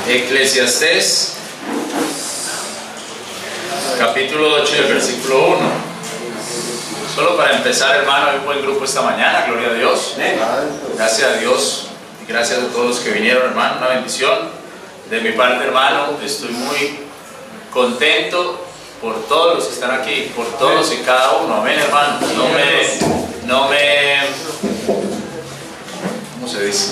Eclesiastés, capítulo 8 y el versículo 1. Solo para empezar, hermano, hay un buen grupo esta mañana, gloria a Dios. Gracias a Dios y gracias a todos los que vinieron, hermano, una bendición. De mi parte, hermano, estoy muy contento por todos los que están aquí, por todos y cada uno, amén, hermano. ¿Cómo se dice?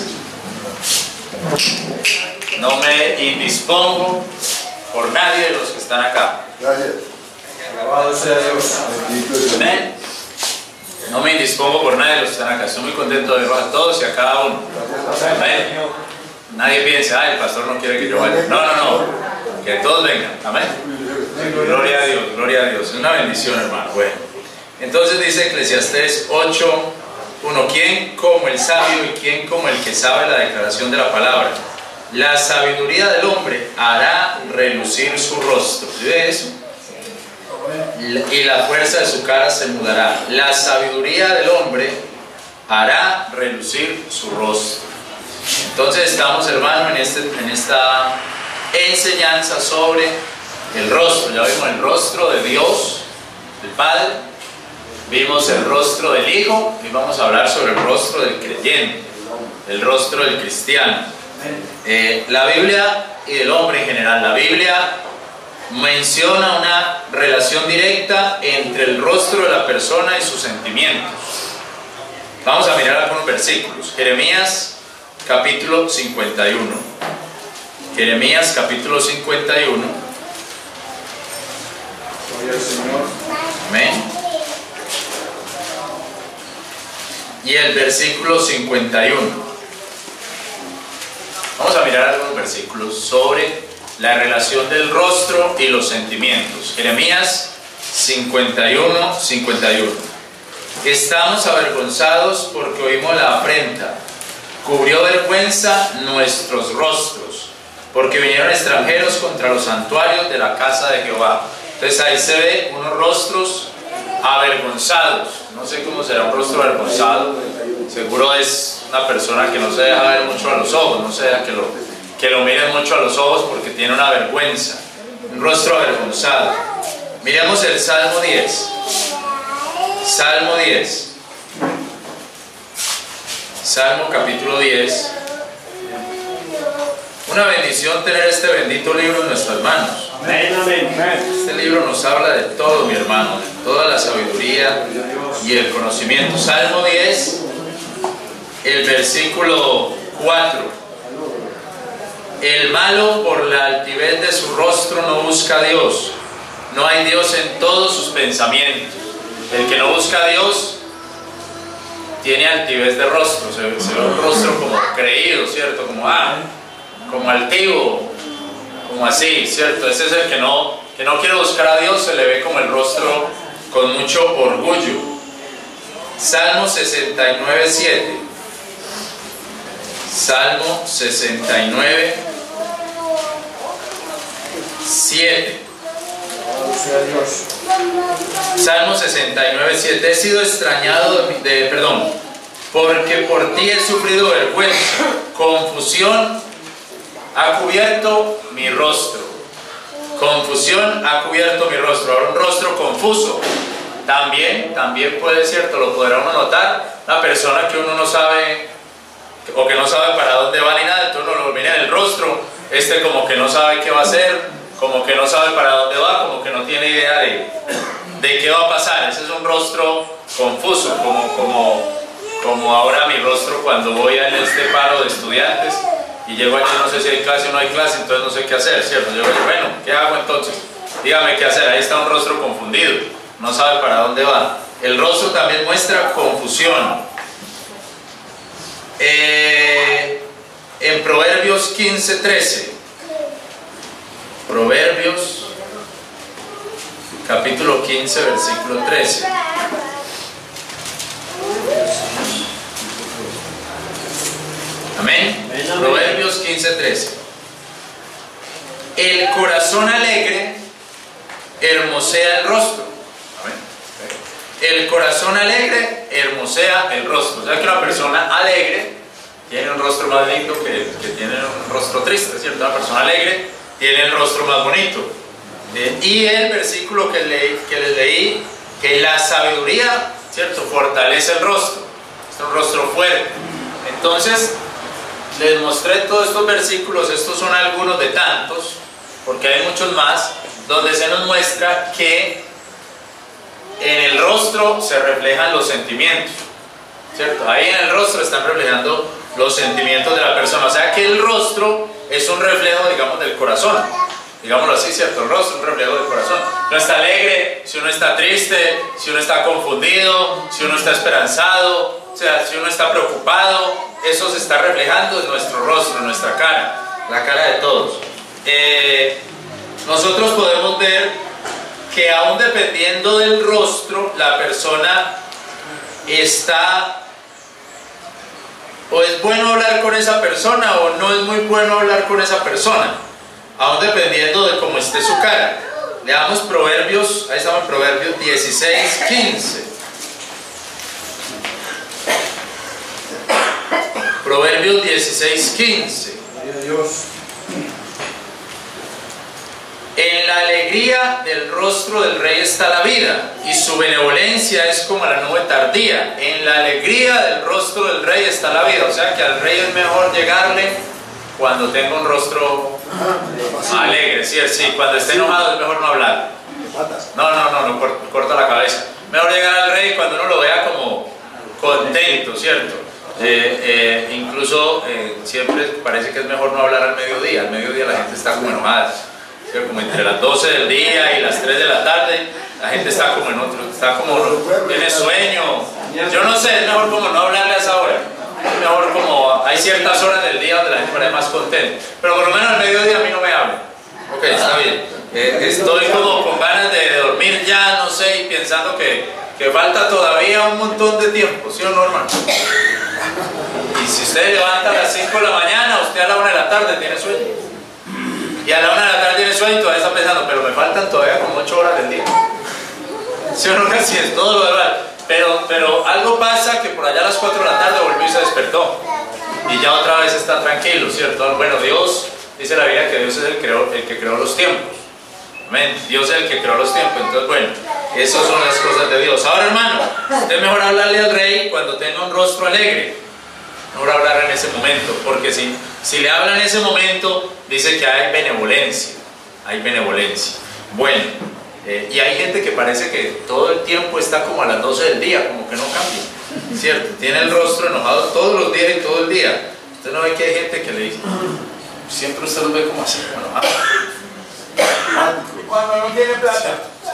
No me indispongo por nadie de los que están acá. Gracias. Alabado sea Dios. Amén. No me indispongo por nadie de los que están acá. Estoy muy contento de verlos a todos y a cada uno. Amén. Nadie piense, el pastor no quiere que yo vaya. No. Que todos vengan. Amén. Gloria a Dios, gloria a Dios. Es una bendición, hermano. Bueno. Entonces dice Eclesiastés 8:1. ¿Quién como el sabio y quién como el que sabe la declaración de la palabra? La sabiduría del hombre hará relucir su rostro. ¿Sí ve eso? Y la fuerza de su cara se mudará. La sabiduría del hombre hará relucir su rostro. Entonces estamos, hermano, en esta enseñanza sobre el rostro. Ya vimos el rostro de Dios, el Padre. Vimos el rostro del Hijo y vamos a hablar sobre el rostro del creyente, el rostro del cristiano. La Biblia y el hombre en general. La Biblia menciona una relación directa entre el rostro de la persona y sus sentimientos. Vamos a mirar algunos versículos. Jeremías capítulo 51. Jeremías capítulo 51. Gloria al Señor. Amén. Y el versículo 51. Vamos a mirar algunos versículos sobre la relación del rostro y los sentimientos. Jeremías 51. Estamos avergonzados porque oímos la afrenta. Cubrió vergüenza nuestros rostros, porque vinieron extranjeros contra los santuarios de la casa de Jehová. Entonces ahí se ve unos rostros avergonzados. No sé cómo será un rostro avergonzado. Seguro es una persona que no se deja ver mucho a los ojos, no se deja que lo miren mucho a los ojos porque tiene una vergüenza, un rostro avergonzado. Miremos el Salmo 10. Salmo 10. Salmo capítulo 10. Una bendición tener este bendito libro en nuestras manos. Amén, amén. Este libro nos habla de todo, mi hermano, de toda la sabiduría y el conocimiento. Salmo 10, el versículo 4. El malo por la altivez de su rostro no busca a Dios. No hay Dios en todos sus pensamientos. El que no busca a Dios tiene altivez de rostro. Se ve un rostro como creído, ¿cierto? Como altivo, como así, ¿cierto? Ese es el que no quiere buscar a Dios. Se le ve como el rostro con mucho orgullo. Salmo 69:7. Salmo 69:7. Salmo 69:7. He sido extrañado porque por ti he sufrido vergüenza, confusión ha cubierto mi rostro. Confusión ha cubierto mi rostro. Ahora un rostro confuso también puede, cierto, lo podrá uno notar. Una persona que uno no sabe o que no sabe para dónde va ni nada, entonces uno lo mira en el rostro, como que no sabe qué va a hacer, como que no sabe para dónde va, como que no tiene idea de qué va a pasar. Ese es un rostro confuso, como ahora mi rostro cuando voy en este paro de estudiantes y llego allí, no sé si hay clase o no hay clase, entonces no sé qué hacer, ¿cierto? Yo digo, bueno, ¿qué hago entonces? Dígame qué hacer. Ahí está un rostro confundido, no sabe para dónde va. El rostro también muestra confusión. En Proverbios 15:13. Proverbios capítulo 15 versículo 13. Amén. Proverbios 15:13. El corazón alegre hermosea el rostro. Amén. El corazón alegre hermosea el rostro. O sea que una persona alegre tiene un rostro más lindo que tiene un rostro triste, ¿cierto? Una persona alegre tiene el rostro más bonito. Y el versículo que les leí, que la sabiduría, ¿cierto?, fortalece el rostro, es un rostro fuerte. Entonces, les mostré todos estos versículos, estos son algunos de tantos, porque hay muchos más, donde se nos muestra que en el rostro se reflejan los sentimientos, ¿cierto? Ahí en el rostro están reflejando los sentimientos de la persona, o sea que el rostro es un reflejo, digamos, del corazón, digámoslo así, ¿cierto? El rostro es un reflejo del corazón. Si uno está alegre, si uno está triste, si uno está confundido, si uno está esperanzado, o sea, si uno está preocupado, eso se está reflejando en nuestro rostro, en nuestra cara, la cara de todos. Nosotros podemos ver que aún dependiendo del rostro, la persona está, o es bueno hablar con esa persona o no es muy bueno hablar con esa persona, aún dependiendo de cómo esté su cara. Leamos Proverbios, ahí estamos en Proverbios 16:15. Proverbios 16:15. En la alegría del rostro del rey está la vida, y su benevolencia es como la nube tardía. En la alegría del rostro del rey está la vida. O sea que al rey es mejor llegarle cuando tenga un rostro alegre. Sí, cuando esté enojado es mejor no hablar. No, corta la cabeza. Mejor llegar al rey cuando uno lo vea como contento, ¿cierto? Incluso siempre parece que es mejor no hablar al mediodía. Al mediodía la gente está como enojada. Como entre las 12 del día y las 3 de la tarde, la gente está como en otro, tiene sueño. Yo no sé, es mejor como no hablarle a esa hora. Es mejor como, hay ciertas horas del día donde la gente parece más contenta. Pero por lo menos al mediodía a mí no me habla. Ok, está bien. Estoy como con ganas de dormir ya, no sé, y pensando que falta todavía un montón de tiempo, ¿sí o no, hermano? Y si usted levanta a las 5 de la mañana, usted a la 1 de la tarde tiene sueño. Y a la 1 de la tarde tiene sueño y todavía está pensando, pero me faltan todavía como 8 horas del día. ¿Sí o no? Casi es todo lo demás. Pero algo pasa que por allá a las 4 de la tarde volvió y se despertó. Y ya otra vez está tranquilo, ¿cierto? Bueno, Dios, dice la Biblia que Dios es el que creó los tiempos. Amén. Dios es el que creó los tiempos. Entonces, bueno, esas son las cosas de Dios. Ahora, hermano, es mejor hablarle al rey cuando tenga un rostro alegre. Mejor hablar en ese momento, porque si le habla en ese momento, dice que hay benevolencia. Hay benevolencia. Bueno, y hay gente que parece que todo el tiempo está como a las 12 del día, como que no cambia, ¿cierto? Tiene el rostro enojado todos los días y todo el día. Usted no ve que hay gente que le dice, siempre usted los ve como así, como enojado. Cuando no tiene plata.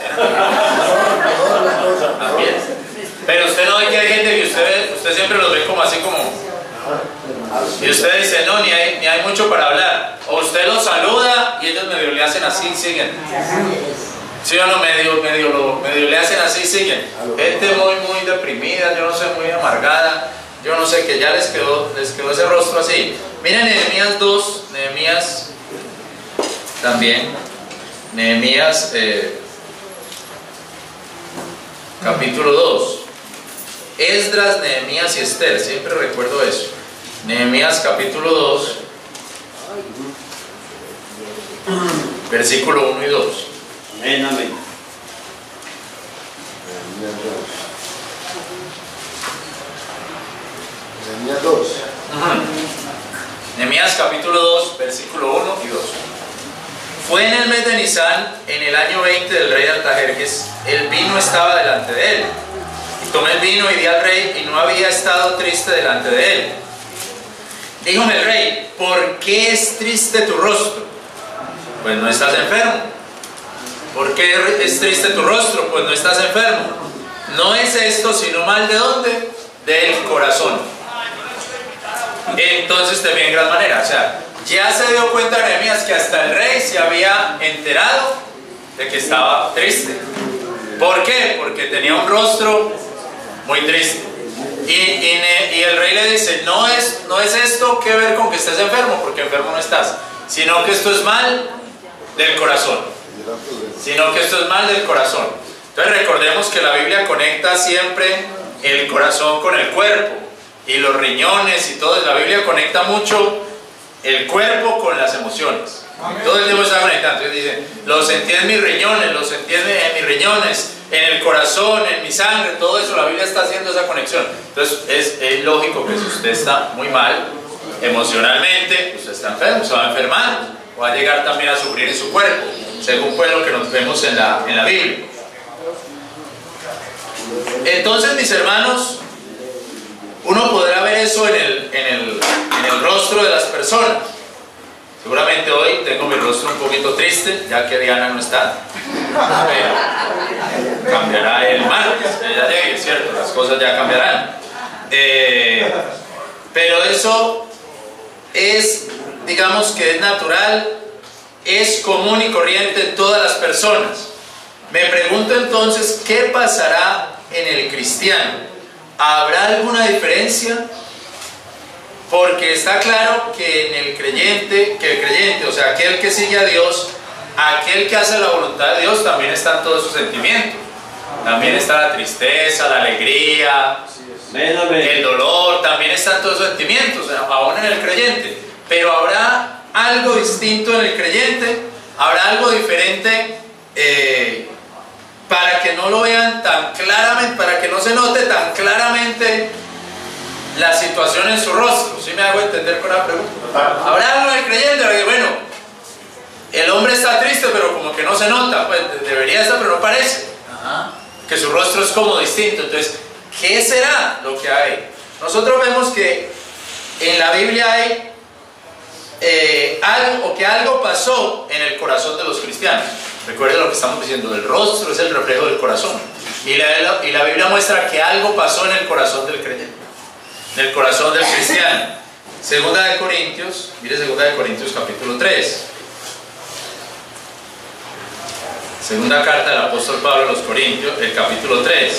También. Pero usted no ve que hay gente que usted siempre los ve como así, como... Y usted dice, no, ni hay mucho para hablar. O usted los saluda y ellos medio le hacen así y siguen. ¿Sí o no? Medio le hacen así y siguen. Gente muy deprimida, yo no sé, muy amargada. Yo no sé, que ya les quedó ese rostro así. Miren Nehemías 2, Nehemías también. Nehemías capítulo 2. Esdras, Nehemías y Esther, siempre recuerdo eso. Nehemías capítulo 2, versículo 1 y 2. Amén, amén. Nehemías 2. Nehemías capítulo 2, versículo 1 y 2. Fue en el mes de Nisán, en el año 20 del rey Artajerjes, el vino estaba delante de él. Y tomé el vino y di al rey, y no había estado triste delante de él. Díjome el rey, ¿por qué es triste tu rostro? Pues no estás enfermo. ¿Por qué es triste tu rostro? Pues no estás enfermo. No es esto sino mal, ¿de dónde? Del corazón. Entonces temía en gran manera. O sea, ya se dio cuenta Nehemías que hasta el rey se había enterado de que estaba triste. ¿Por qué? Porque tenía un rostro muy triste. Y el rey le dice, no es esto que ver con que estés enfermo, porque enfermo no estás, sino que esto es mal del corazón. Sino que esto es mal del corazón. Entonces recordemos que la Biblia conecta siempre el corazón con el cuerpo. y los riñones y todo. La Biblia conecta mucho el cuerpo con las emociones. Todo el tiempo está conectado. Entonces dice, lo sentí en mis riñones, lo sentí en mis riñones, en el corazón, en mi sangre, todo eso. La Biblia está haciendo esa conexión. Entonces es lógico que si usted está muy mal emocionalmente, usted está enfermo, se va a enfermar, va a llegar también a sufrir en su cuerpo, según pues lo que nos vemos en la Biblia. Entonces, mis hermanos, uno podrá ver eso en el rostro de las personas. Seguramente hoy tengo mi rostro un poquito triste, ya que Diana no está, pero cambiará el martes, ella llegue, es cierto, las cosas ya cambiarán. Pero eso es, digamos que es natural, es común y corriente en todas las personas. Me pregunto entonces, ¿qué pasará en el cristiano? ¿Habrá alguna diferencia? Porque está claro que en el creyente, o sea, aquel que sigue a Dios, aquel que hace la voluntad de Dios, también están todos sus sentimientos. También está la tristeza, la alegría, el dolor, también están todos los sentimientos, aún en el creyente. Pero habrá algo distinto en el creyente, habrá algo diferente para que no lo vean tan claramente, para que no se note tan claramente la situación en su rostro. ¿Sí me hago entender con la pregunta? Habrá algo en el creyente, que bueno, el hombre está triste, pero como que no se nota, pues debería estar, pero no parece. Que su rostro es como distinto. Entonces, ¿qué será lo que hay? Nosotros vemos que en la Biblia hay algo pasó en el corazón de los cristianos. Recuerden lo que estamos diciendo, el rostro es el reflejo del corazón. Y la Biblia muestra que algo pasó en el corazón del creyente, en el corazón del cristiano. Segunda de Corintios, mire Segunda de Corintios capítulo 3. Segunda carta del apóstol Pablo a los Corintios, el capítulo 3.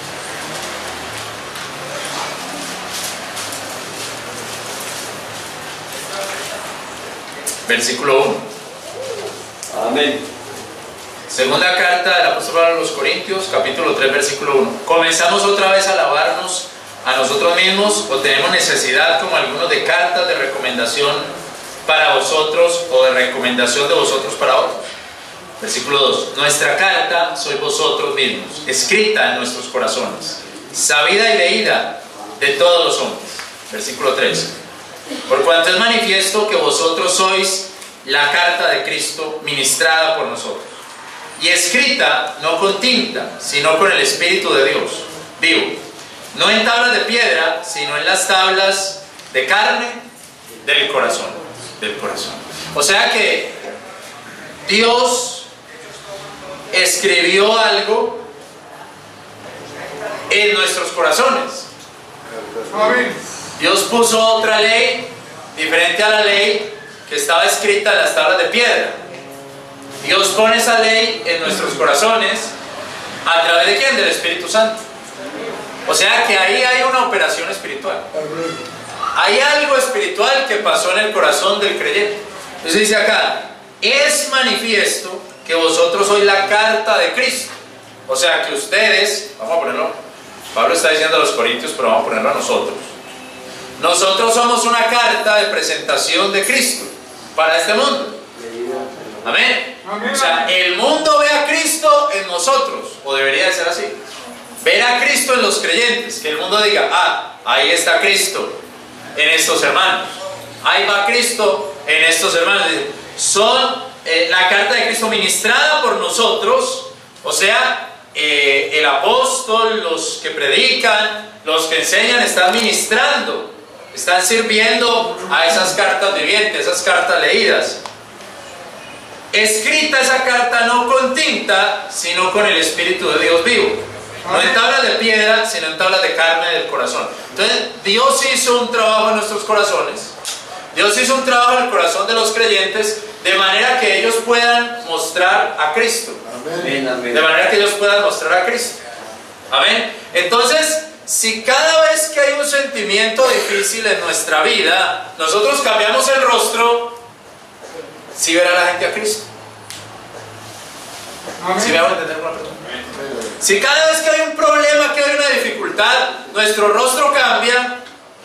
Versículo 1. Amén. Segunda carta del apóstol Pablo a los Corintios, capítulo 3, versículo 1. ¿Comenzamos otra vez a alabarnos a nosotros mismos o tenemos necesidad, como algunos, de cartas de recomendación para vosotros o de recomendación de vosotros para otros? Versículo 2. Nuestra carta sois vosotros mismos, escrita en nuestros corazones, sabida y leída de todos los hombres. Versículo 3. Por cuanto es manifiesto que vosotros sois la carta de Cristo ministrada por nosotros, y escrita no con tinta, sino con el Espíritu de Dios vivo, no en tablas de piedra, sino en las tablas de carne del corazón. O sea que Dios escribió algo en nuestros corazones. Dios puso otra ley diferente a la ley que estaba escrita en las tablas de piedra. Dios pone esa ley en nuestros corazones ¿a través de quién? Del Espíritu Santo. O sea que ahí hay una operación espiritual. Hay algo espiritual que pasó en el corazón del creyente. Entonces dice acá, es manifiesto que vosotros sois la carta de Cristo. O sea que ustedes, vamos a ponerlo, Pablo está diciendo a los corintios, pero vamos a ponerlo a nosotros. Nosotros somos una carta de presentación de Cristo para este mundo. Amén. O sea, el mundo ve a Cristo en nosotros, o debería de ser así. Ver a Cristo en los creyentes, que el mundo diga, ahí está Cristo en estos hermanos, ahí va Cristo en estos hermanos. Son la carta de Cristo ministrada por nosotros, o sea, el apóstol, los que predican, los que enseñan, están ministrando, están sirviendo a esas cartas vivientes, esas cartas leídas. Escrita esa carta no con tinta, sino con el Espíritu de Dios vivo. No en tablas de piedra, sino en tablas de carne del corazón. Entonces, Dios hizo un trabajo en nuestros corazones. Dios hizo un trabajo en el corazón de los creyentes, de manera que ellos puedan mostrar a Cristo. Amén. De manera que ellos puedan mostrar a Cristo. Amén. Entonces, si cada vez que hay un sentimiento difícil en nuestra vida, nosotros cambiamos el rostro, ¿sí verá la gente a Cristo? ¿Sí me hago entender una pregunta? Si cada vez que hay un problema, que hay una dificultad, nuestro rostro cambia,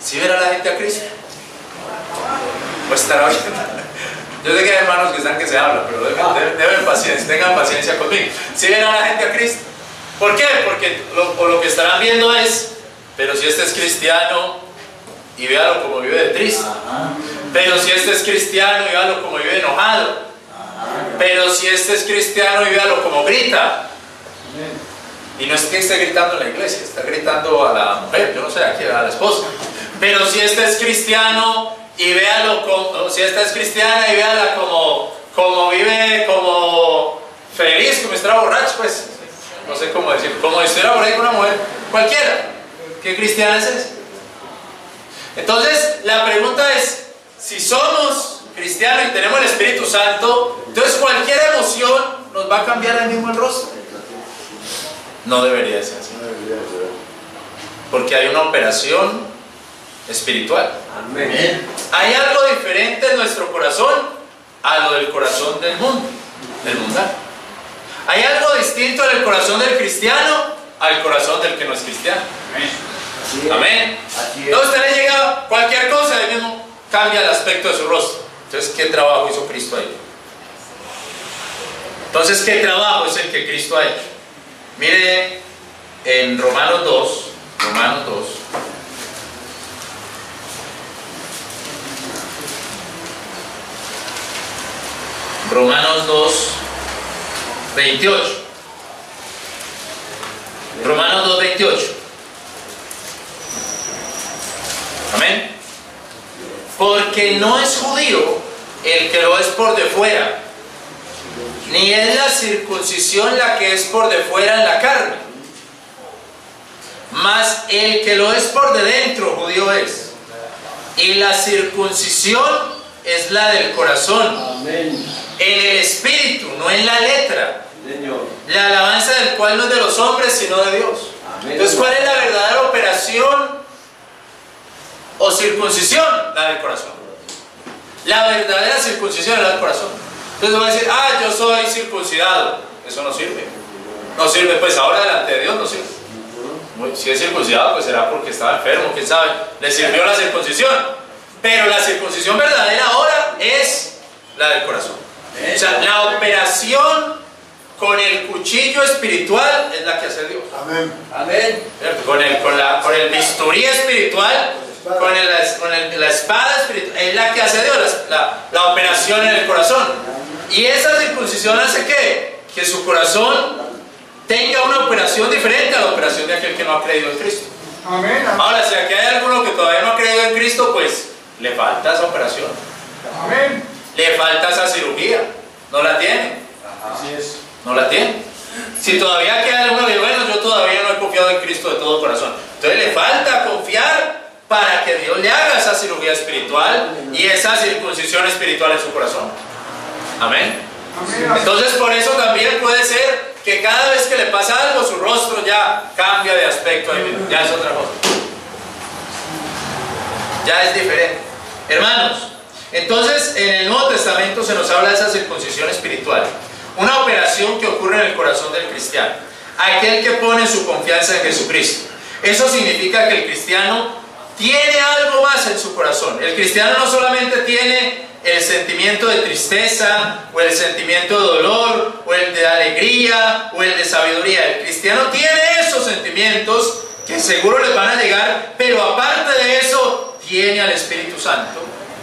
¿Sí verá la gente a Cristo? Pues estará oyendo. Yo sé que hay hermanos que están que se hablan, pero deben paciencia, tengan paciencia conmigo. ¿Sí verá la gente a Cristo? ¿Por qué? Porque lo que estarán viendo es, pero si este es cristiano, y véalo como vive de triste. Pero si este es cristiano, y véalo como vive enojado. Pero si este es cristiano, y véalo como grita. Y no es que esté gritando en la iglesia, está gritando a la mujer, yo no sé, aquí a la esposa. Pero si este es cristiano, y véalo como, si esta es cristiana, y véala como vive, como feliz, como está borracho, pues, no sé cómo decir, como si estuviera por ahí con una mujer cualquiera. ¿Qué cristiana es esa? Entonces, la pregunta es, si somos cristianos y tenemos el Espíritu Santo, entonces cualquier emoción nos va a cambiar el mismo el rostro. No debería ser así. Porque hay una operación espiritual. Amén. Hay algo diferente en nuestro corazón a lo del corazón del mundo, del mundano. Hay algo distinto en el corazón del cristiano al corazón del que no es cristiano. Amén. Entonces usted le llega cualquier cosa, ahí mismo cambia el aspecto de su rostro. Entonces, ¿qué trabajo hizo Cristo ahí? Entonces, ¿qué trabajo es el que Cristo ha hecho? Mire en Romanos 2, Romanos 2, 28. Romanos 2, 28. Amén. Porque no es judío el que lo es por de fuera, ni es la circuncisión la que es por de fuera en la carne, mas el que lo es por de dentro, judío es. Y la circuncisión es la del corazón. Amén. En el espíritu, no en la letra. Señor. La alabanza del cual no es de los hombres, sino de Dios. Amén. Entonces, ¿cuál es la verdadera operación o circuncisión? La del corazón. La verdadera circuncisión es la del corazón. Entonces va a decir, yo soy circuncidado. Eso no sirve. No sirve, pues ahora delante de Dios no sirve. Si es circuncidado, pues será porque estaba enfermo, quién sabe. Le sirvió la circuncisión. Pero la circuncisión verdadera ahora es la del corazón. O sea, la operación con el cuchillo espiritual es la que hace Dios. Amén. Amén. Con el bisturí espiritual, con la espada espiritual, es la que hace Dios, la operación en el corazón. Y esa circuncisión hace que su corazón tenga una operación diferente a la operación de aquel que no ha creído en Cristo. Amén. Ahora, si aquí hay alguno que todavía no ha creído en Cristo, pues le falta esa operación. Amén. Le falta esa cirugía. No la tiene. Así es. No la tiene. Si todavía queda alguno que bueno, yo todavía no he confiado en Cristo de todo corazón. Entonces le falta confiar para que Dios le haga esa cirugía espiritual y esa circuncisión espiritual en su corazón. Amén. Amén. Entonces por eso también puede ser que cada vez que le pasa algo, su rostro ya cambia de aspecto, ya es otra cosa. Ya es diferente. Hermanos, entonces en el Nuevo Testamento se nos habla de esa circuncisión espiritual. Una operación que ocurre en el corazón del cristiano. Aquel que pone su confianza en Jesucristo. Eso significa que el cristiano tiene algo más en su corazón. El cristiano no solamente tiene el sentimiento de tristeza, o el sentimiento de dolor, o el de alegría, o el de sabiduría. El cristiano tiene esos sentimientos que seguro les van a llegar, pero aparte de eso, tiene al Espíritu Santo,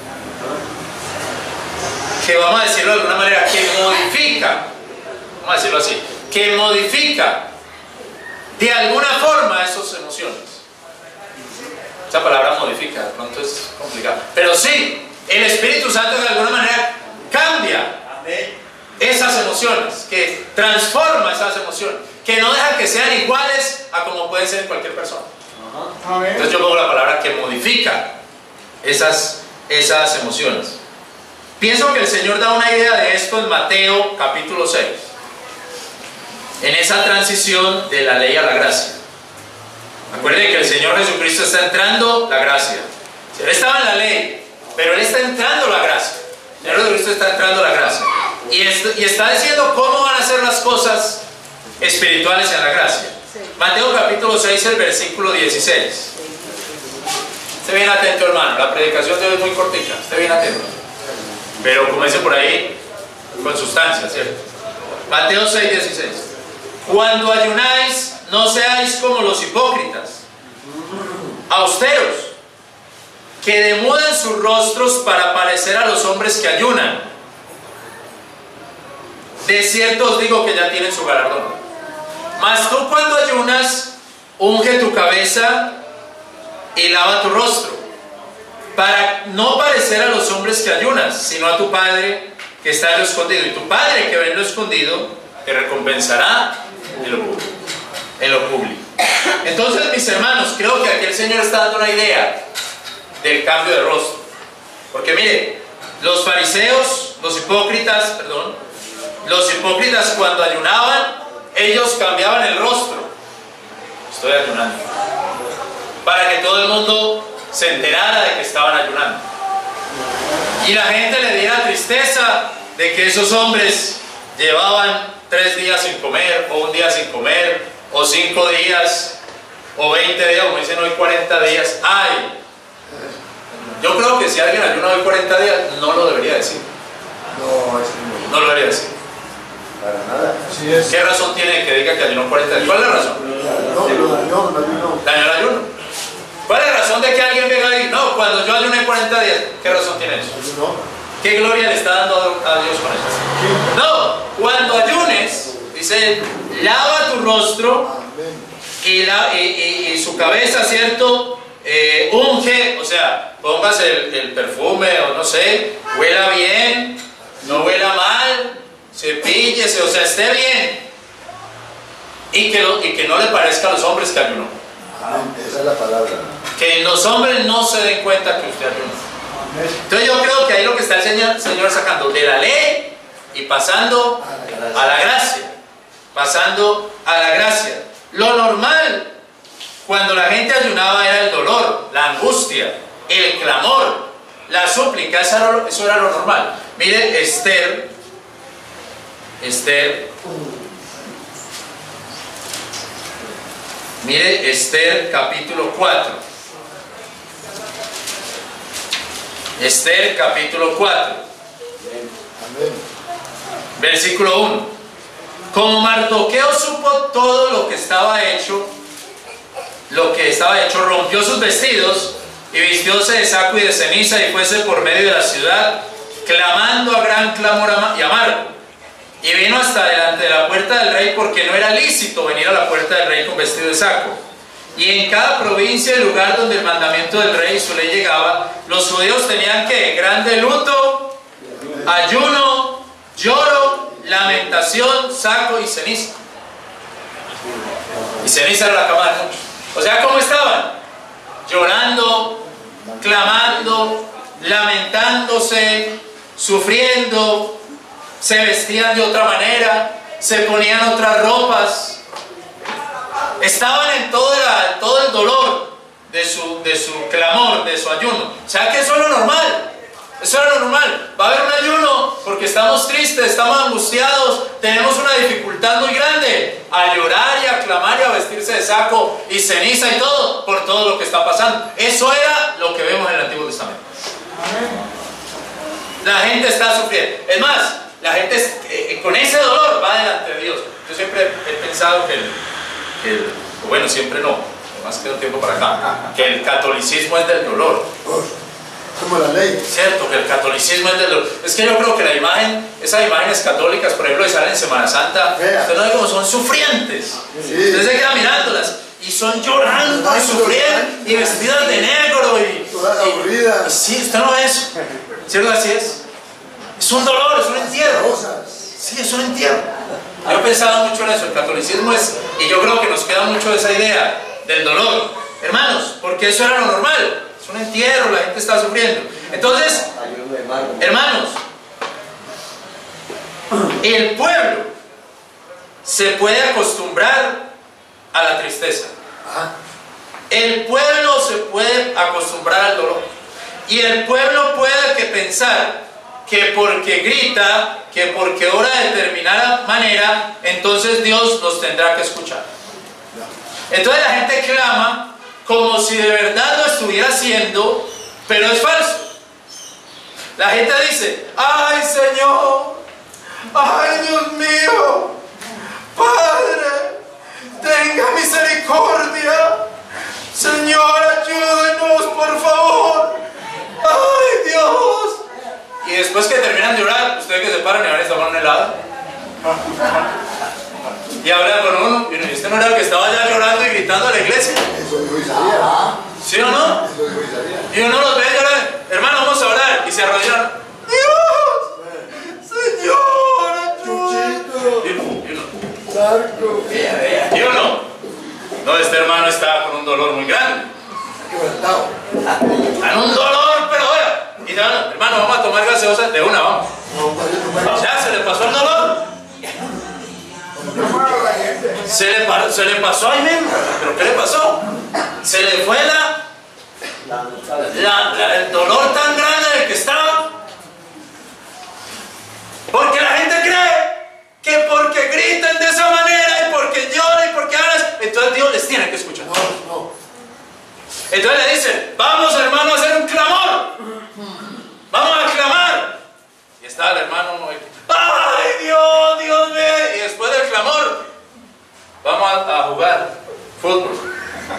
que vamos a decirlo de alguna manera, que modifica, vamos a decirlo así, que modifica de alguna forma esas emociones. Esa palabra modifica, de pronto es complicado, pero sí, el Espíritu Santo de alguna manera cambia esas emociones, que transforma esas emociones, que no deja que sean iguales a como pueden ser en cualquier persona. Amén. Entonces yo pongo la palabra que modifica esas emociones. Pienso que el Señor da una idea de esto en Mateo capítulo 6, en esa transición de la ley a la gracia. Acuérdense que el Señor Jesucristo está entrando la gracia. Él estaba en la ley, pero Él está entrando la gracia. El Señor Jesucristo está entrando la gracia. Y está diciendo cómo van a ser las cosas espirituales en la gracia. Mateo capítulo 6, el versículo 16. Esté bien atento, hermano. La predicación de hoy es muy cortita. Esté bien atento. Pero como dice por ahí, con sustancia, ¿cierto? Mateo 6:16. Cuando ayunáis, no seáis como los hipócritas, austeros, que demudan sus rostros para parecer a los hombres que ayunan. De cierto os digo que ya tienen su galardón. Mas tú, cuando ayunas, unge tu cabeza y lava tu rostro, para no parecer a los hombres que ayunas, sino a tu Padre que está en lo escondido. Y tu Padre que ve en lo escondido te recompensará en lo público. Entonces, mis hermanos, creo que aquí el Señor está dando una idea del cambio de rostro. Porque mire, los fariseos, los hipócritas cuando ayunaban, ellos cambiaban el rostro. Estoy ayunando. Para que todo el mundo se enterara de que estaban ayunando. Y la gente le diera tristeza de que esos hombres llevaban 3 días sin comer, o un día sin comer, o 5 días, o 20 días, como dicen hoy 40 días. ¡Ay! Yo creo que si alguien ayuna hoy 40 días, no lo debería decir. No lo debería decir. Para nada. Así es. ¿Qué razón tiene que diga que ayunó 40 días? ¿Cuál es la razón? Dañó el ayuno. ¿Cuál es la razón de que alguien venga y diga, no, cuando yo ayuné 40 días? ¿Qué razón tiene eso? ¿Qué gloria le está dando a Dios con eso? No, cuando ayunes, dice, lava tu rostro y su cabeza, ¿cierto? Unge, o sea, pongas el perfume o no sé, huela bien, no huela mal, cepíllese, o sea, esté bien, y que no le parezca a los hombres que ayunó. Esa es la palabra. Que los hombres no se den cuenta que usted ayunó. Entonces yo creo que ahí lo que está el Señor sacando de la ley y pasando a la gracia, pasando a la gracia. Lo normal cuando la gente ayunaba era el dolor, la angustia, el clamor, la súplica. Eso era lo normal. Mire Esther mire Esther capítulo 4. Esther capítulo 4. Versículo 1. Como Mardoqueo supo todo lo que estaba hecho, rompió sus vestidos y vistióse de saco y de ceniza y fuese por medio de la ciudad, clamando a gran clamor y amargo. Y vino hasta delante de la puerta del rey, porque no era lícito venir a la puerta del rey con vestido de saco. Y en cada provincia y lugar donde el mandamiento del rey y su ley llegaba, los judíos tenían que grande luto, ayuno, lloro, lamentación, saco y ceniza. Y ceniza era la cama de muchos. O sea, ¿cómo estaban? Llorando, clamando, lamentándose, sufriendo, se vestían de otra manera, se ponían otras ropas. Estaban en todo el dolor de su clamor, de su ayuno. O sea que eso es lo normal. Eso era lo normal. Va a haber un ayuno porque estamos tristes, estamos angustiados, tenemos una dificultad muy grande. A llorar y a clamar y a vestirse de saco y ceniza y todo, por todo lo que está pasando. Eso era lo que vemos en el Antiguo Testamento. La gente está sufriendo. Es más, la gente con ese dolor va delante de Dios. Yo siempre he pensado bueno, siempre no, más que un tiempo para acá, que el catolicismo es del dolor. Como la ley. Cierto, que el catolicismo es del dolor. Es que yo creo que esas imágenes católicas, por ejemplo, que salen en Semana Santa, usted no ve cómo son sufrientes. Sí. Usted se queda mirándolas y son llorando y sufriendo y vestidas de negro todas aburridas. Sí, usted no ve eso. ¿Cierto? Así es. Es un dolor, es un entierro. Sí, es un entierro. Yo he pensado mucho en eso, el catolicismo y yo creo que nos queda mucho esa idea del dolor, hermanos, porque eso era lo normal, es un entierro, la gente está sufriendo. Entonces, hermanos, el pueblo se puede acostumbrar a la tristeza, el pueblo se puede acostumbrar al dolor, y el pueblo puede pensar que porque grita, que porque ora de determinada manera, entonces Dios los tendrá que escuchar. Entonces la gente clama como si de verdad lo estuviera haciendo, pero es falso. La gente dice: ay Señor, ay Dios mío, Padre, tenga misericordia, Señor, ayúdenos por favor, ay Dios. Y después que terminan de orar, ustedes que se paran y van a tomar un helado y hablan con uno, y usted no era el que estaba ya llorando y gritando a la iglesia. Eso dijo Isaías. ¿Sí o no? Eso dijo Isaías. Y uno los ve llorar: hermano, vamos a orar, y se arrodillan: Dios, Señor, ayúdame. Y uno, Sarco. ¿y uno? No, este hermano está con un dolor muy grande. Quebrantado. Con un dolor, pero vea. Y te van: hermano, vamos a tomar gaseosa de una, vamos. Ya se le pasó el dolor. Se le pasó ahí mismo. ¿Pero qué le pasó? Se le fue el dolor tan grande del que estaba. Porque la gente cree que porque gritan de esa manera y porque lloran y porque hablan, entonces Dios les tiene que escuchar. No. Entonces le dicen: vamos, hermano, a hacer un clamor. Vamos a clamar. Y está el hermano: ay Dios, Dios mío. Y después del clamor, vamos a jugar fútbol.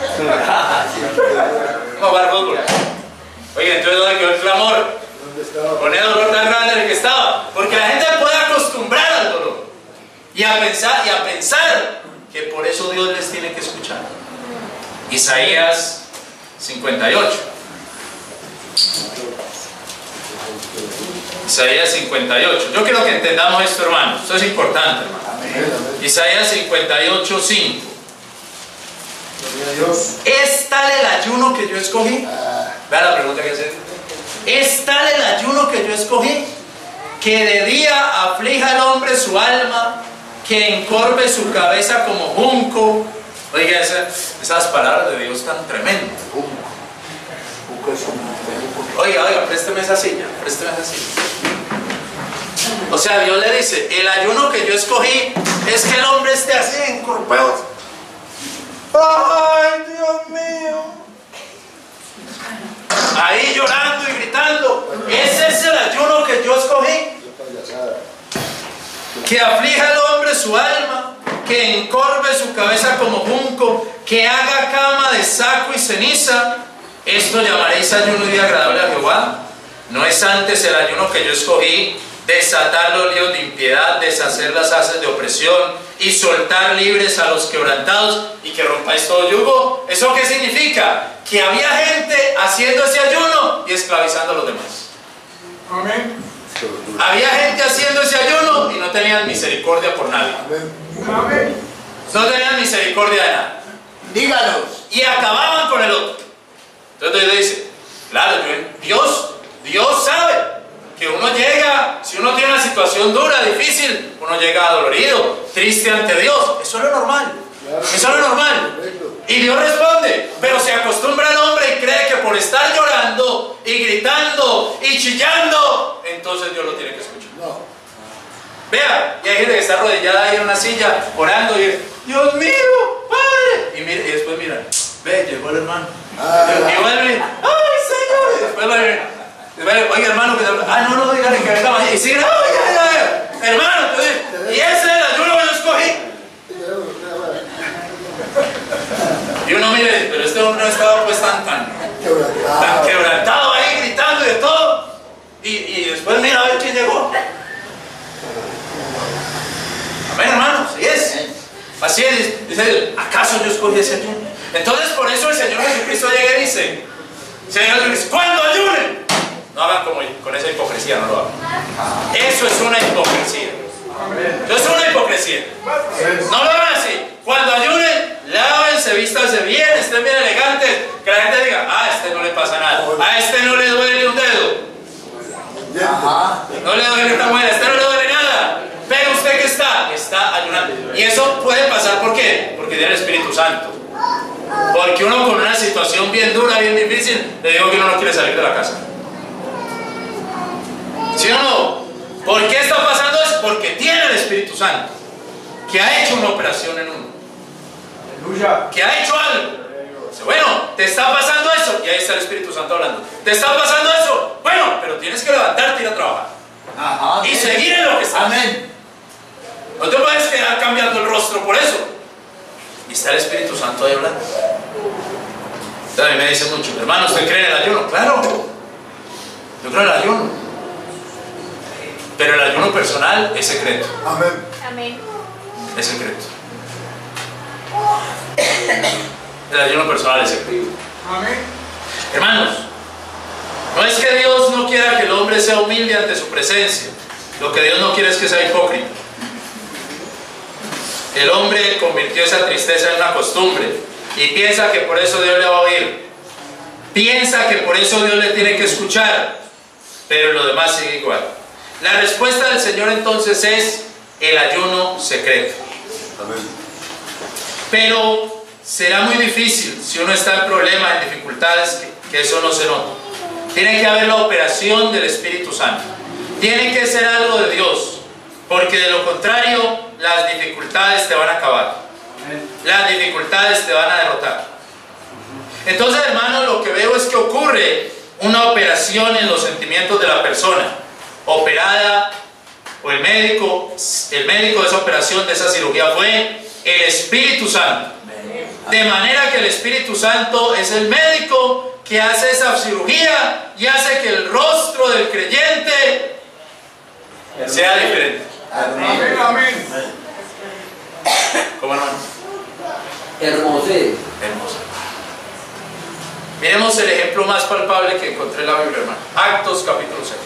Vamos a jugar fútbol. Oye, entonces ¿dónde quedó el clamor? ¿Dónde estaba? Con el dolor tan grande en el que estaba. Porque la gente puede acostumbrar al dolor y a pensar que por eso Dios les tiene que escuchar. Isaías 58. Isaías 58. Yo quiero que entendamos esto, hermano. Esto es importante, hermano. Isaías 58, 5. ¿Es tal el ayuno que yo escogí? Vean la pregunta que hace. ¿Es tal el ayuno que yo escogí, que de día aflija al hombre su alma, que encorve su cabeza como junco? Oiga, esas palabras de Dios tan tremendas. Oiga, présteme esa silla, présteme esa silla. O sea, Dios le dice: el ayuno que yo escogí es que el hombre esté así encorvado. ¡Ay, Dios mío! Ahí llorando y gritando. Ese es el ayuno que yo escogí. Que aflija al hombre su alma, que encorve su cabeza como junco, que haga cama de saco y ceniza. Esto llamaréis ayuno y día agradable a Jehová. ¿No es antes el ayuno que yo escogí desatar los líos de impiedad, deshacer las haces de opresión y soltar libres a los quebrantados y que rompáis todo yugo? ¿Eso qué significa? Que había gente haciendo ese ayuno y esclavizando a los demás. Amén. Había gente haciendo ese ayuno y no tenían misericordia por nadie. Amén. No tenían misericordia de nada. Díganos. Y acababan con el otro. Entonces dice: claro, Dios sabe que uno llega, si uno tiene una situación dura, difícil, uno llega adolorido, triste ante Dios. Eso es lo normal. Eso es lo normal. Y Dios responde, pero se acostumbra al hombre y cree que por estar llorando y gritando y chillando, entonces Dios lo tiene que escuchar. No. Vea, y hay gente que está arrodillada ahí en una silla orando y dice: Dios mío, Padre. Y después mira, ve, llegó el hermano. Y vuelve, ay Señor. Y después vuelve, oiga hermano, no, dígale que venga mañana. Y sigue, hermano, entonces, y ese es el ayuno que yo escogí. Y uno mire, pero este hombre no estaba pues tan quebrantado ahí, gritando y de todo. Y después mira a ver quién llegó. Amén, hermano, así es. Así es, dice: ¿acaso yo escogí ese ayuno? Entonces por eso el Señor Jesucristo llega y dice: Señor Jesucristo, cuando ayunen, no hagan como con esa hipocresía, no lo hagan. Eso es una hipocresía. Eso es una hipocresía. No lo hagan así. Cuando ayunen, lávense, vístanse bien, estén bien elegantes, que la gente diga: a este no le pasa nada, a este no le duele un dedo, no le duele una muela, a este no le duele nada. Pero usted que está ayunando. Y eso puede pasar, ¿por qué? Porque tiene el Espíritu Santo. Porque uno con una situación bien dura, bien difícil, le digo que uno no quiere salir de la casa. ¿Sí o no? ¿Por qué está pasando eso? Porque tiene el Espíritu Santo, que ha hecho una operación en uno, que ha hecho algo. Se Bueno, ¿te está pasando eso? Y ahí está el Espíritu Santo hablando. ¿Te está pasando eso? Bueno, pero tienes que levantarte y ir a trabajar. Ajá. Y seguir en lo que estás. Amén. No te puedes quedar cambiando el rostro por eso. Y está el Espíritu Santo ahí hablando. Entonces a mí me dicen mucho, hermano, ¿usted cree en el ayuno? Claro, yo creo en el ayuno. Pero el ayuno personal es secreto. Amén. Amén. Es secreto. El ayuno personal es secreto. Amén. Hermanos, no es que Dios no quiera que el hombre sea humilde ante su presencia. Lo que Dios no quiere es que sea hipócrita. El hombre convirtió esa tristeza en una costumbre y piensa que por eso Dios le va a oír. Piensa que por eso Dios le tiene que escuchar, pero lo demás sigue igual. La respuesta del Señor entonces es el ayuno secreto. Amén. Pero será muy difícil si uno está en problemas, en dificultades, que eso no se nota. Tiene que haber la operación del Espíritu Santo. Tiene que ser algo de Dios, porque de lo contrario las dificultades te van a acabar. Las dificultades te van a derrotar. Entonces, hermano, lo que veo es que ocurre una operación en los sentimientos de la persona operada, o el médico de esa operación, de esa cirugía fue el Espíritu Santo. De manera que el Espíritu Santo es el médico que hace esa cirugía y hace que el rostro del creyente sea diferente. Amén. Amén. ¿Cómo, hermano? Hermoso. Hermoso. Miremos el ejemplo más palpable que encontré en la Biblia, hermano. Actos capítulo 6.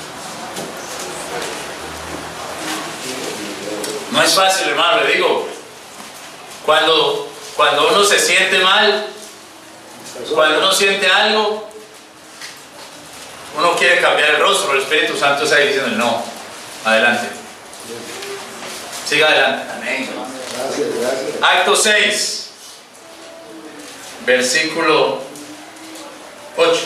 No es fácil, hermano, le digo. Cuando uno se siente mal, cuando uno siente algo, uno quiere cambiar el rostro. El Espíritu Santo está ahí diciendo, no, adelante. Siga adelante. Amén. Gracias. Acto 6, versículo 8.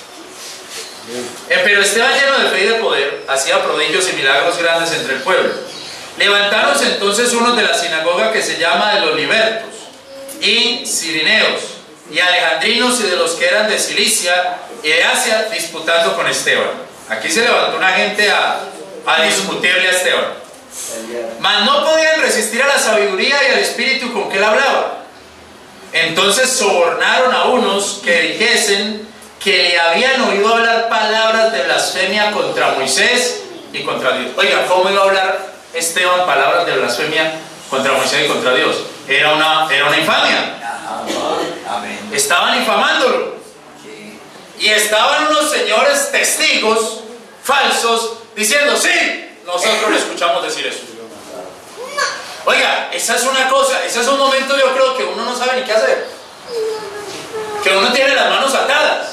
Pero Esteban, lleno de fe y de poder, hacía prodigios y milagros grandes entre el pueblo. Levantáronse entonces unos de la sinagoga que se llama de los libertos, y cirineos, y alejandrinos, y de los que eran de Cilicia y de Asia, disputando con Esteban. Aquí se levantó una gente a discutirle a Esteban. Mas no podían resistir a la sabiduría y al espíritu con que él hablaba. Entonces sobornaron a unos que dijesen que le habían oído hablar palabras de blasfemia contra Moisés y contra Dios. Oiga, ¿cómo iba a hablar Esteban palabras de blasfemia contra Moisés y contra Dios? Era una infamia. Amén. Estaban infamándolo. Y estaban unos señores testigos falsos diciendo, sí, nosotros le escuchamos decir eso. Oiga, esa es una cosa, ese es un momento, yo creo, que uno no sabe ni qué hacer. Que uno tiene las manos atadas.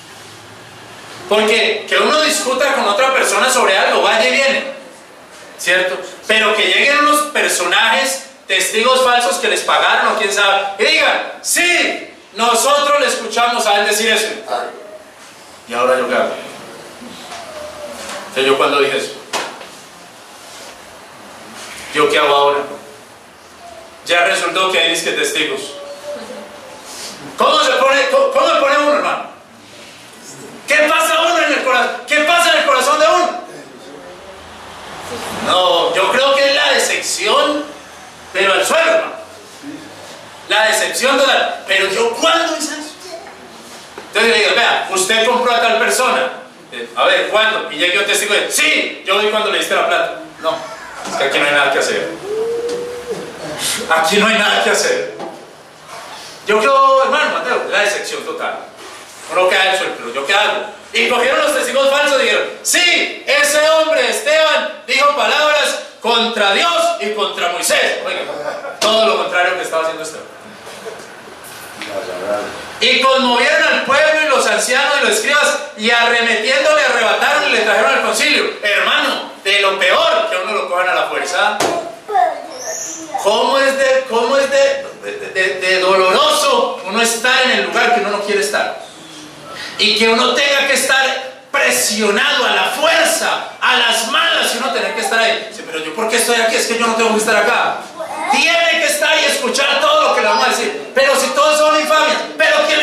Porque que uno discuta con otra persona sobre algo, vaya y viene, ¿cierto? Pero que lleguen unos personajes, testigos falsos que les pagaron o quién sabe, y digan, sí, nosotros le escuchamos a él decir eso. Y ahora yo qué hago. Entonces, yo cuando dije eso, ¿yo qué hago ahora? Ya resultó que hay disque testigos. ¿Cómo se pone uno, hermano? ¿Qué pasa uno en el corazón? ¿Qué pasa en el corazón de uno? No, yo creo que es la decepción, pero al suelo, hermano. La decepción total. Pero yo, ¿cuándo hice eso? Entonces le digo, vea, usted compró a tal persona. A ver, ¿cuándo? Y llegué un testigo y dice, sí, yo vi cuando le diste la plata. No, es que aquí no hay nada que hacer. Aquí no hay nada que hacer. Yo creo, hermano Mateo, la decepción total. Uno queda en el suelo, pero ¿yo qué hago? Y cogieron los testigos falsos y dijeron, sí, ese hombre, Esteban, dijo palabras contra Dios y contra Moisés. Oiga, todo lo contrario que estaba haciendo Esteban. Y conmovieron al pueblo y los ancianos y los escribas, y arremetiéndole, arrebataron y le trajeron al concilio. Hermano, de lo peor que a uno lo cojan a la fuerza. ¿Cómo es de doloroso uno estar en el lugar que uno no quiere estar? Y que uno tenga que estar presionado a la fuerza, a las malas, y uno tener que estar ahí. Sí, pero yo, ¿por qué estoy aquí? Es que yo no tengo que estar acá. Tiene que estar y escuchar todo lo que le vamos a decir. Pero si todos son infamias, pero ¿quién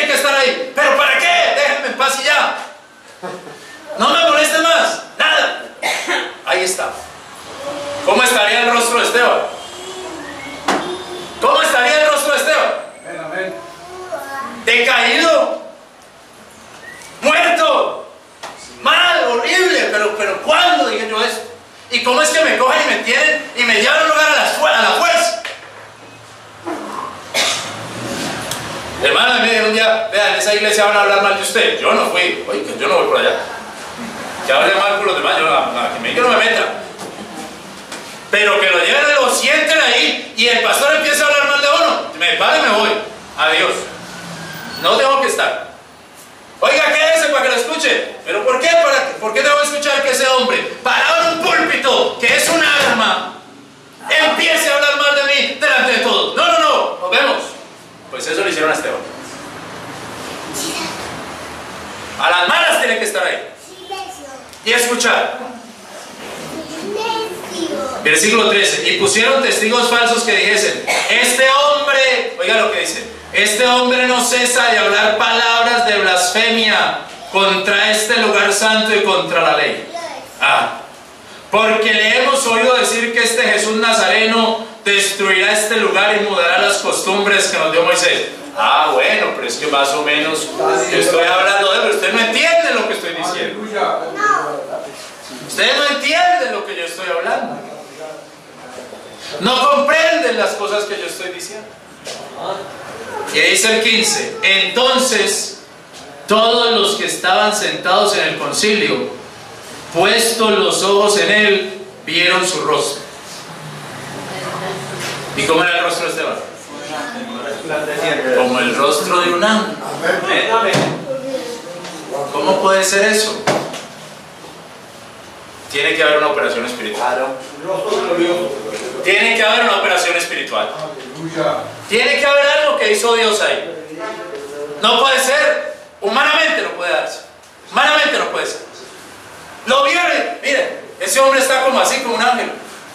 ¿cómo estaría el rostro de Esteban? ¿Cómo estaría el rostro de Esteban? Amén. Decaído, muerto, mal, horrible, pero ¿cuándo dije yo esto? ¿Y cómo es que me cogen y me tienen y me llevan a un lugar a la fuerza? Hermano, me dijeron un día, vean, en esa iglesia van a hablar mal de usted. Yo no fui, oye, yo no voy por allá. Que hable mal con los demás, yo no me meta. Pero que lo lleven y lo sienten ahí y el pastor empieza a hablar mal de uno, me paro y me voy. Adiós. No tengo que estar. Oiga, quédese para que lo escuche. ¿Pero por qué? ¿Por qué tengo que escuchar que ese hombre, parado en un púlpito, que es un arma, empiece a hablar mal de mí delante de todos? No, nos vemos. Pues eso lo hicieron a Esteban. A las malas tiene que estar ahí y escuchar. Versículo 13. Y pusieron testigos falsos que dijesen: este hombre, oiga lo que dice, este hombre no cesa de hablar palabras de blasfemia contra este lugar santo y contra la ley. Porque le hemos oído decir que este Jesús Nazareno destruirá este lugar y mudará las costumbres que nos dio Moisés. Bueno, pero es que más o menos yo estoy hablando de él, pero usted no entiende lo que estoy diciendo. Ustedes no entienden lo que yo estoy hablando. No comprenden las cosas que yo estoy diciendo. Y dice el 15: entonces todos los que estaban sentados en el concilio, puestos los ojos en él, vieron su rostro. ¿Y cómo era el rostro de Esteban? Como el rostro de un ángel. ¿Cómo puede ser eso? Tiene que haber una operación espiritual. Tiene que haber una operación espiritual. Tiene que haber algo que hizo Dios ahí. No puede ser. Humanamente no puede darse. Humanamente no puede ser. Lo vieron. Miren, ese hombre está como así, como un ángel.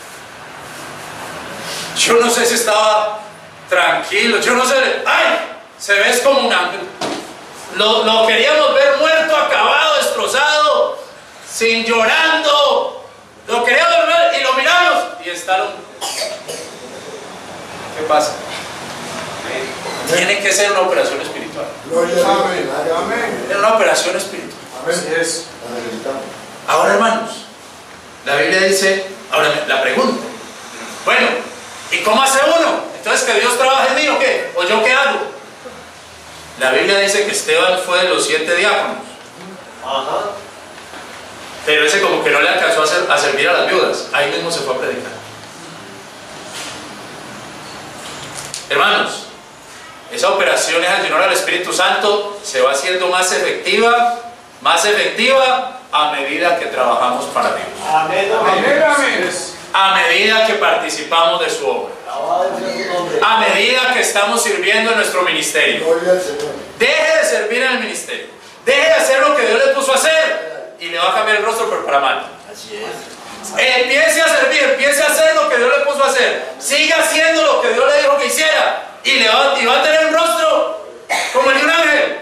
Yo no sé si estaba tranquilo. Yo no sé. ¡Ay! Se ve como un ángel. Lo queríamos ver muerto, acabado, destrozado, sin llorando. Lo queríamos ver y lo miramos y está lo... ¿Qué pasa? Tiene que ser una operación espiritual. Es una operación espiritual. Es. Ahora, hermanos, la Biblia dice, ahora la pregunta, bueno, ¿y cómo hace uno? Entonces, ¿que Dios trabaje en mí o qué? ¿O yo qué hago? La Biblia dice que Esteban fue de los 7 diáconos. Pero ese como que no le alcanzó a servir a las viudas. Ahí mismo se fue a predicar. Hermanos, esa operación es al llenar al Espíritu Santo, se va haciendo más efectiva a medida que trabajamos para Dios. Amén. A medida que participamos de su obra. A medida que estamos sirviendo en nuestro ministerio. Deje de servir en el ministerio. Deje de hacer lo que Dios le puso a hacer y le va a cambiar el rostro, pero para mal. Empiece a servir, empiece a hacer lo que Dios le puso a hacer. Siga haciendo lo que Dios le dijo que hiciera y va a tener un rostro como el de un ángel.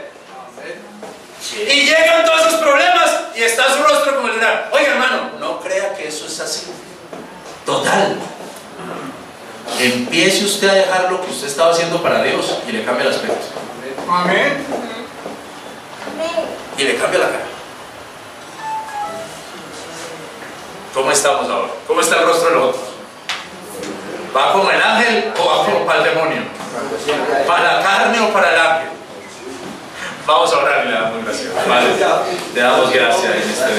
Y llegan todos esos problemas y está su rostro como el de un ángel. Oiga, hermano, no crea que eso es así. Total. Empiece usted a dejar lo que usted estaba haciendo para Dios y le cambia el aspecto. Amén. Y le cambia la cara. ¿Cómo estamos ahora? ¿Cómo está el rostro de los otros? ¿Va como el ángel o va como para el demonio? ¿Para la carne o para el ángel? Vamos a orar y le damos gracias. Padre, te damos gracias en este día.